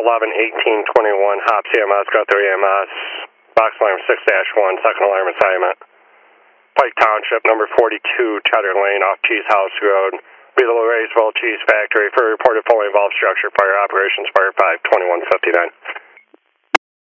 11-18-21, Hops EMS, Guthrie EMS, box alarm 6-1, second alarm assignment. Pike Township, number 42, Cheddar Lane, off Cheese House Road. Be the Lauraysville Cheese Factory for reported fully involved structure fire operations, fire 5-2159.